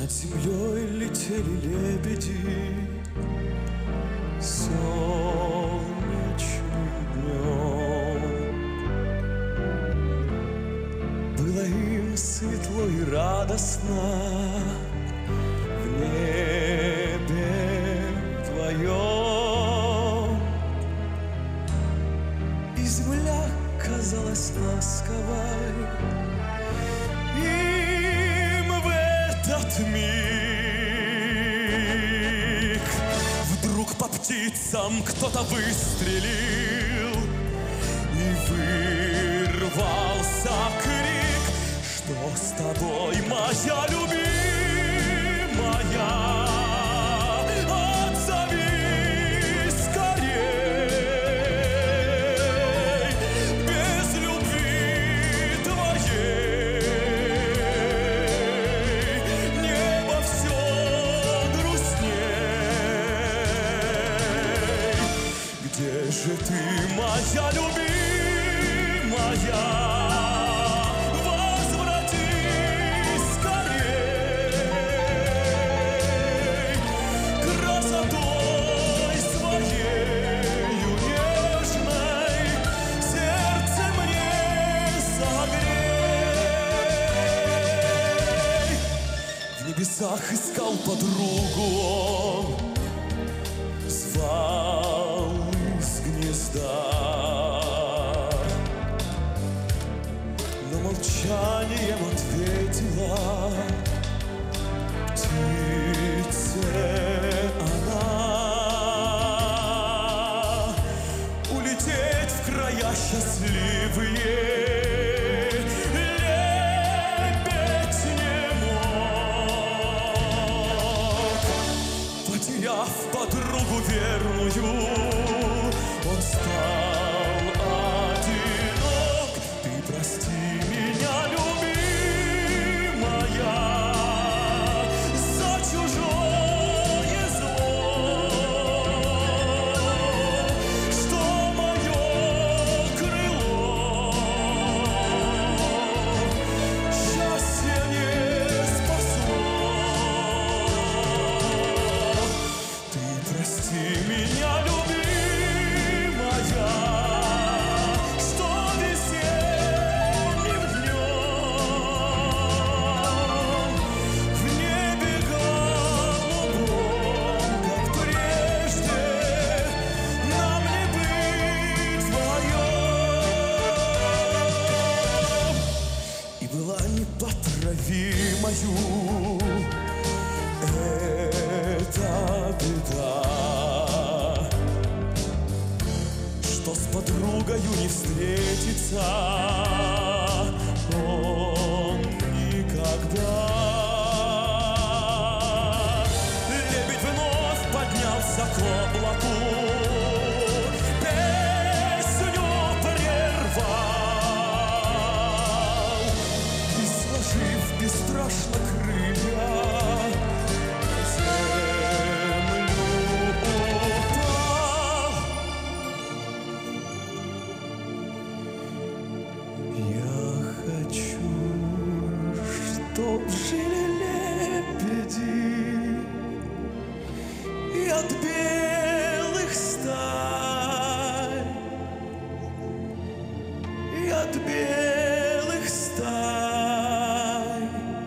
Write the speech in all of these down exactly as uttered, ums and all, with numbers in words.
Над землей летели лебеди солнечным днем. Было им светло и радостно в небе твоем, и земля казалась ласковой им в этот миг. Вдруг по птицам кто-то выстрелил, и вырвался крик: что с тобой, моя любимая? Отзовись скорей, без любви твоей небо все грустней. Где же ты, моя любимая? Возвратись скорей, красотой своею нежной сердце мне согрей. В небесах искал подругу он, звал из гнезда, но молчанием ответила птице она. Улететь в края счастливые лебедь не мог. Потеряв подругу верную, он стал одинок. Ты прости меня, любимая, за чужое зло, что мое крыло счастье не спасло. Ты прости меня, любимая, что весенним днем в небе голубом, как прежде, нам не быть вдвоем. И была непоправимою эта беда, что с подругою не встретится он никогда. Лебедь вновь поднялся к облаку, песню прервал и, сложив бесстрашно крылья, в землю упал. Я хочу, чтоб жили лебеди и от белых стай, и от белых стай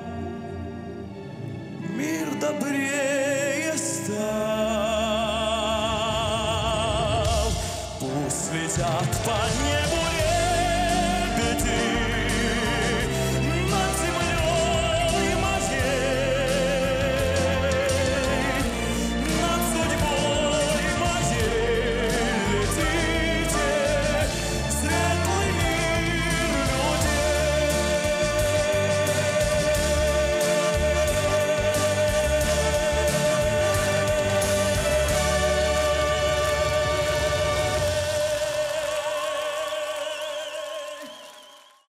мир добрее стал. Пусть летят по небу